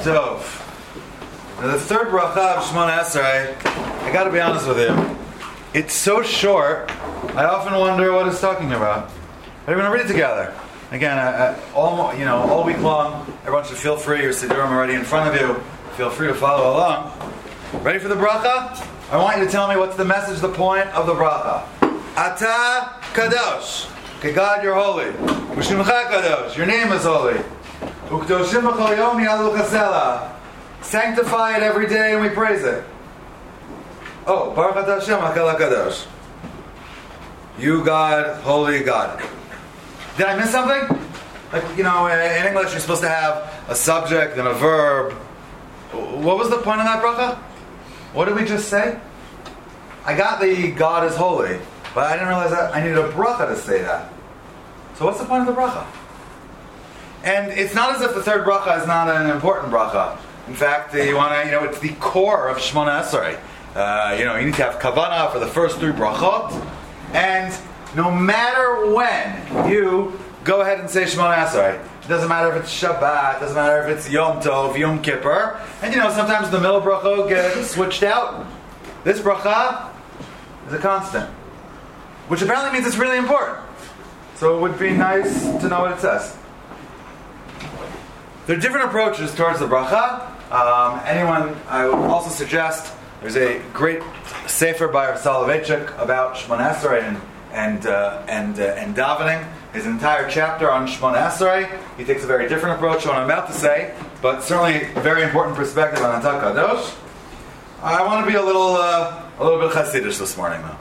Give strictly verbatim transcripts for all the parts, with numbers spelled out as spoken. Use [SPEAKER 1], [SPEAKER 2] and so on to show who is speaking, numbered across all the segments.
[SPEAKER 1] Tov. Now the third bracha of Shemona Esrei, I got to be honest with you, it's so short. I often wonder what it's talking about. We're going to read it together. Again, I, I, all you know, all week long. Everyone should feel free. Your Siddurim already in front of you. Feel free to follow along. Ready for the bracha? I want you to tell me what's the message, the point of the bracha. Ata Kadosh. Okay, God, you're holy. U'shimcha Kadosh. Your name is holy. U'kdoshim b'chol yom ya'alu chasela. Sanctify it every day and we praise it. Oh, Baruch Atah Hashem HaKal HaKadosh. You God, holy God. Did I miss something? Like, you know, in English you're supposed to have a subject and a verb. What was the point of that bracha? What did we just say? I got the God is holy, but I didn't realize that I needed a bracha to say that. So what's the point of the bracha? And it's not as if the third bracha is not an important bracha. In fact, you want to, you know, it's the core of Shemona Esrei. Uh, you know, you need to have kavanah for the first three brachot, and no matter when you go ahead and say Shemona Esrei, it doesn't matter if it's Shabbat, it doesn't matter if it's Yom Tov, Yom Kippur, and you know, sometimes the middle brachot gets switched out. This bracha is a constant, which apparently means it's really important. So it would be nice to know what it says. There are different approaches towards the bracha. Um, anyone, I would also suggest, there's a great sefer by Rav Soloveitchik about Shemona Esrei and and uh, and, uh, and davening. His entire chapter on Shemona Esrei. He takes a very different approach to what I'm about to say, but certainly a very important perspective on Atah Kadosh. I want to be a little uh, a little bit Hasidish this morning, though.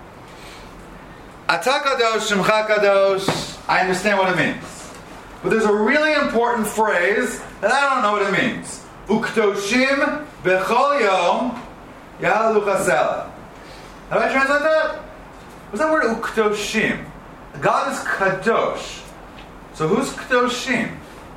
[SPEAKER 1] Atah Kadosh, Shemcha Kadosh. I understand what it means, but there's a really important phrase that I don't know what it means. Uktoshim bechol yom ya'alu chasela. How do I translate that? What's that word uktoshim? God is kadosh. So who's kadoshim?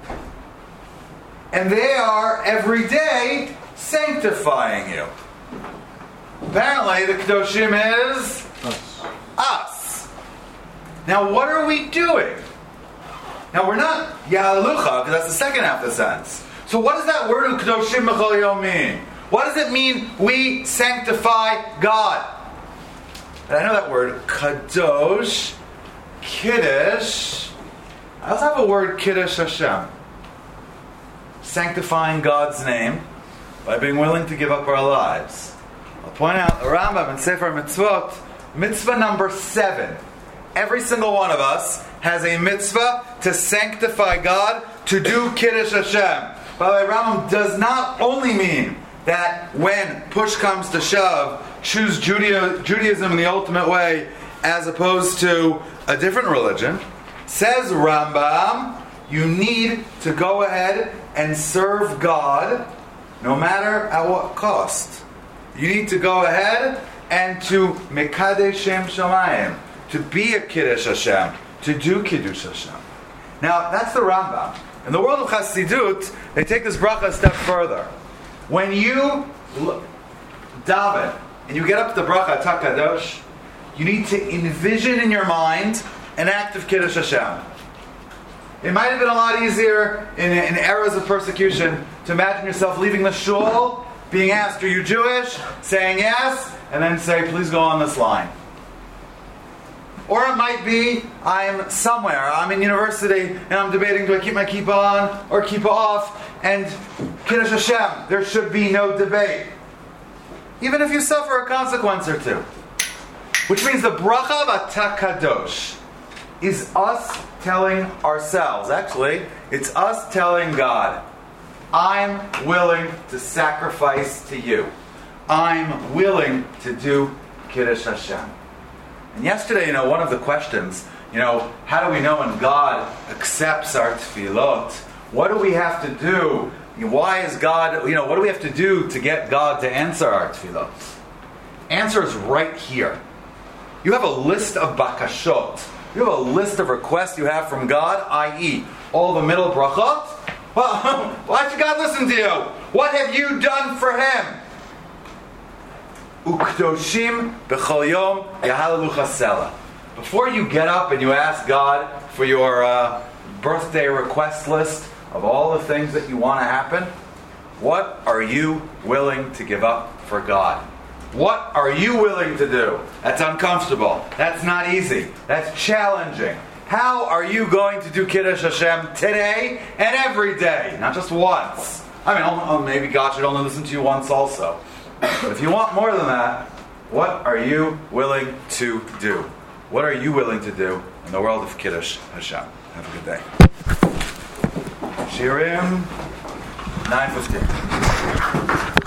[SPEAKER 1] And they are every day sanctifying you. Apparently the kadoshim is us. us. Now what are we doing? Now we're not ya'alucha, because that's the second half of the sentence. So what does that word "kadoshim b'chol yom" mean? What does it mean we sanctify God? And I know that word kadosh, kiddush. I also have a word kiddush Hashem. Sanctifying God's name by being willing to give up our lives. I'll point out the Rambam in Sefer Mitzvot, mitzvah number seven. Every single one of us has a mitzvah to sanctify God, to do kiddush Hashem. By the way, Rambam does not only mean that when push comes to shove, choose Judea, Judaism in the ultimate way as opposed to a different religion. Says Rambam, you need to go ahead and serve God no matter at what cost. You need to go ahead and to Mekadesh Shem Shamayim, to be a Kiddush Hashem, to do Kiddush Hashem. Now, that's the Rambam. In the world of Chassidut, they take this bracha a step further. When you look, daven, and you get up to the bracha Atah Kadosh, you need to envision in your mind an act of Kiddush Hashem. It might have been a lot easier in, in eras of persecution to imagine yourself leaving the shul, being asked, are you Jewish? Saying yes, and then say, please go on this line. Or it might be, I'm somewhere, I'm in university, and I'm debating, do I keep my kippah on or kippah off? And Kiddush Hashem, there should be no debate. Even if you suffer a consequence or two. Which means the bracha of Atah Kadosh is us telling ourselves, actually, it's us telling God, I'm willing to sacrifice to you. I'm willing to do Kiddush Hashem. And yesterday, you know, one of the questions, you know, how do we know when God accepts our tefillot? What do we have to do? Why is God, you know, what do we have to do to get God to answer our tefillot? Answer is right here. You have a list of bakashot. You have a list of requests you have from God, that is, all the middle brachot. Well, why should God listen to you? What have you done for Him? Ukdoshim b'chol yom ya'alu chasela. Before you get up and you ask God for your uh, birthday request list of all the things that you want to happen, What are you willing to give up for God? What are you willing to do? That's uncomfortable. That's not easy. That's challenging. How are you going to do Kiddush Hashem today and every day? Not just once. I mean, oh, oh, maybe God should only listen to you once also. But if you want more than that, what are you willing to do? What are you willing to do in the world of Kiddush Hashem? Have a good day. Shirim nine fifteen.